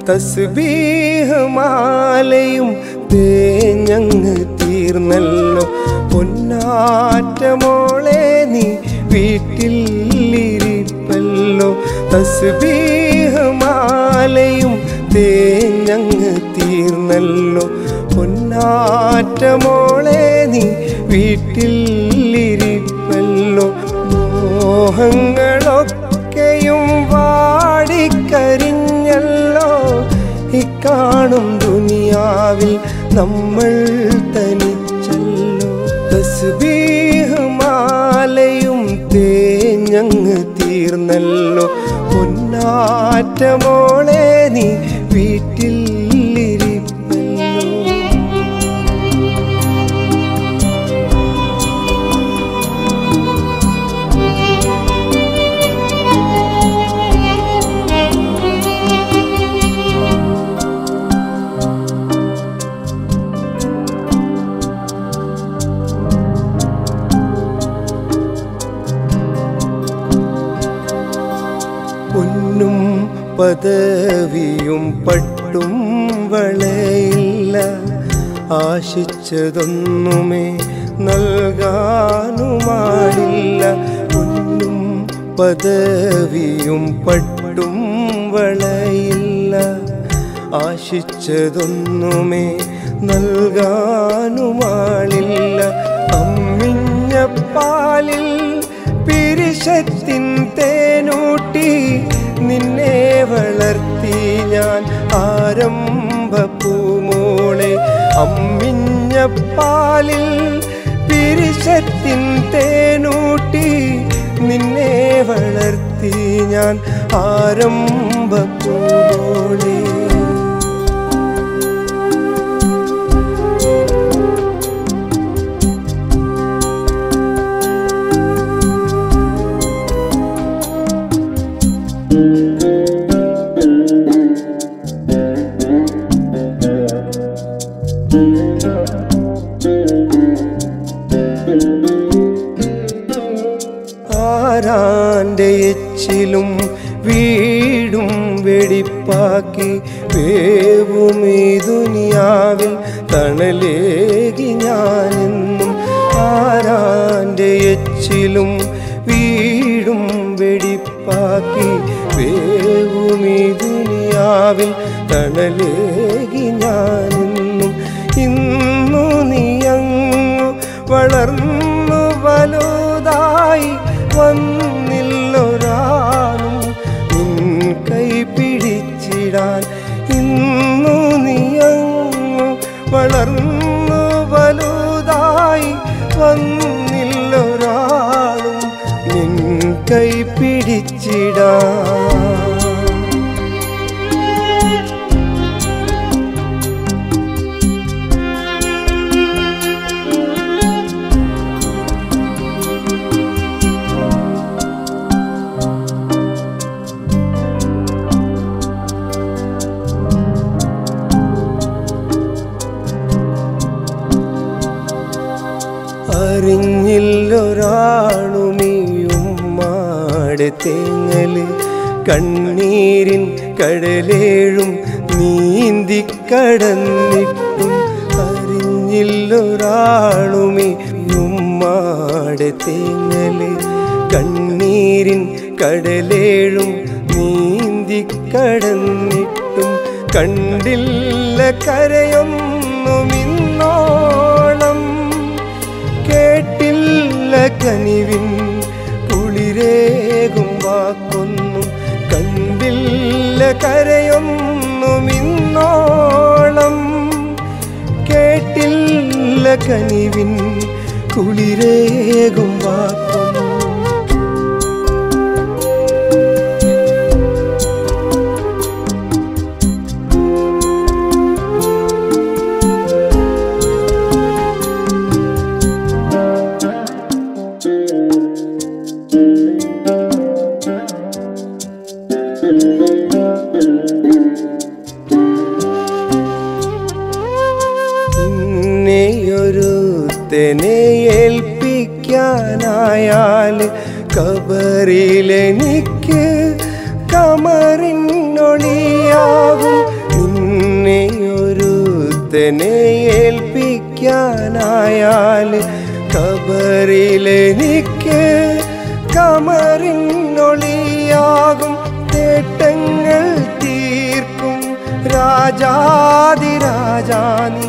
തസ്ബീഹ് മാലയും തേഞ്ഞങ്ങ് തീർന്നല്ലോ പൊന്നാറ്റ മോളെ നീ വീട്ടിൽ ഇരിപ്പല്ലോ തസ്ബീഹ് മാലയും തേഞ്ഞങ്ങ് തീർന്നല്ലോ പൊന്നാറ്റ മോളെ നീ വീട്ടിൽ ഇരിപ്പല്ലോ മോഹങ്ങളൊക്കെയും വാടിക്കരിഞ്ഞല്ലോ ഇക്കാണും ദുനിയാവിൽ നമ്മൾ തനിച്ചല്ലോ തസ്ബീഹ് മാലയും തേഞ്ഞങ്ങ് തീർന്നല്ലോ പൊന്നാറ്റ മോളെ നീ വീട്ടിൽ ഇരിപ്പല്ലോ പൊന്നും പദവിയും പട്ടും വളയില്ല ആശിച്ചതൊന്നുമേ നൽകാനുമാടില്ല പൊന്നും പദവിയും പട്ടും വളയില്ല ആശിച്ചതൊന്നുമേ നൽകാനുമാടില്ല അമ്മിഞ്ഞ പാലിൽ പിരിശത്തിൻ തേനൂട്ടി നിന്നെ വളർത്തി ഞാൻ ആരംഭപ്പൂമോളെ അമ്മിഞ്ഞ പാലിൽ പിരിശത്തിൻ തേനൂട്ടി നിന്നെ വളർത്തി ഞാൻ ആരംഭപ്പൂമോളെ ആരാന്റെ എച്ചിലും വീടും വെടിപ്പാക്കി വേവും ഈ ദുനിയാവിൽ തണലേകി ഞാനെന്നും ആരാന്റെ എച്ചിലും വീടും വെടിപ്പാക്കി വേവും ഈ ദുനിയാവിൽ തണലേകി ഞാനെന്നും ഇന്നു നീയങ്ങു വളർന്നു വലുതായി വന്നില്ലൊരാളും നിൻ കൈ പിടിച്ചിടാൻ ഇന്നു നീയങ്ങു വളർന്നു വലുതായി വന്നില്ലൊരാളും നിൻ കൈ പിടിച്ചിടാൻ അറിഞ്ഞില്ലൊരാളുമിയുമ്മാടെ തേങ്ങല് കണ്ണീരിൻ കടലേഴും നീന്തിക്കടന്നിട്ടും അറിഞ്ഞില്ലൊരാളുമിയുമ്മാടെ തേങ്ങല് കണ്ണീരിൻ കടലേഴും നീന്തിക്കടന്നിട്ടും കണ്ടില്ല കരയൊന്നുമിന്നോളം കേട്ടില്ല കനിവിൻ കുളിരേകും വാക്കൊന്നും കണ്ടില്ല കരയൊന്നുമിന്നോളം കേട്ടില്ല കനിവിൻ കുളിരേകും വാക്കൊന്നും നിന്നെയൊരുത്തനെ ഏൽപ്പിക്കാനായാൽ കബറിലെനിക്ക് കമറിനൊളിയാകും ഒരുത്തനെ ഏൽപ്പിക്കാനായാൽ ഖബറിലെനിക്ക് കമറിനൊളിയാകും തേട്ടങ്ങൾ തീർക്കും രാജാതിരാജാനി